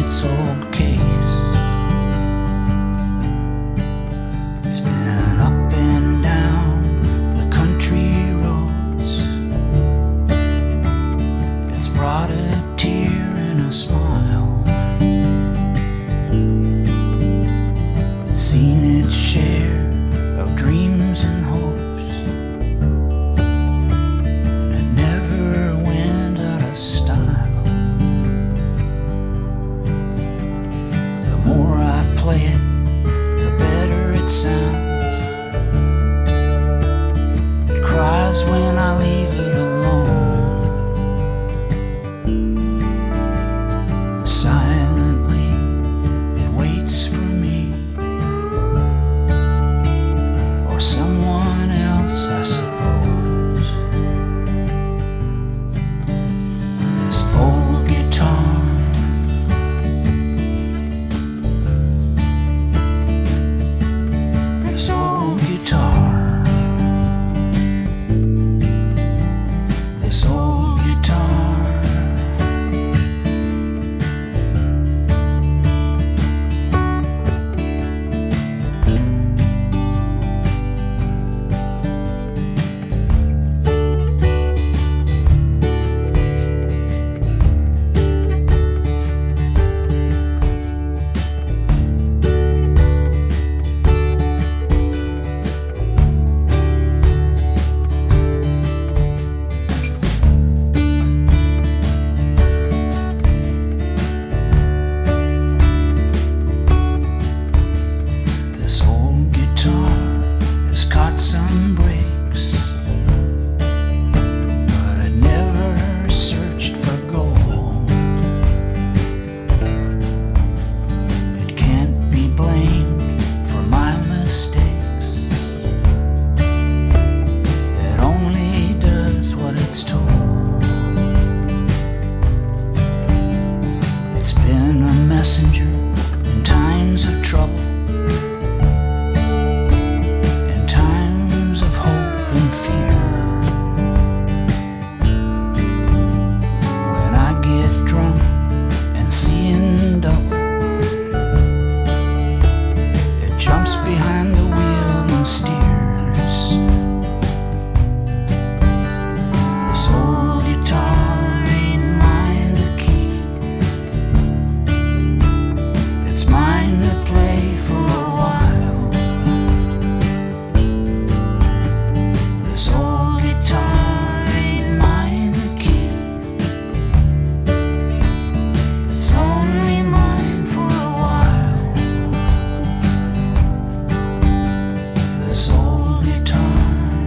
its old case. It's been up and down the country roads. It's brought a tear and a smile. It's seen its share of dreams and hopes, and it never went out of style. The more I play it, the better it sounds. It cries when I leave it alone. Silently, it waits for me, or someone else, I suppose. This old guitar, this old guitar, this old guitar. This old guitar has caught some breaks, but it never searched for gold. It can't be blamed for my mistakes. It only does what it's told. It's been a messenger in times of trouble, and fear. When I get drunk and seeing double, it jumps behind the wheel and steers. This old guitar ain't mine to keep. It's mine to play for a while. This old guitar ain't mine to keep. It's only mine for a while. This old guitar.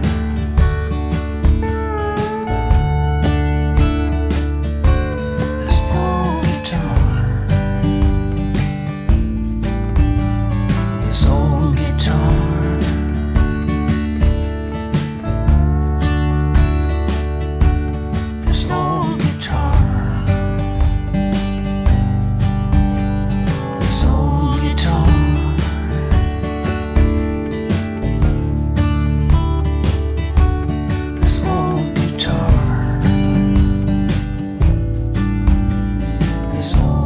This old guitar. This old guitar. This old guitar, this old guitar, this old guitar, this old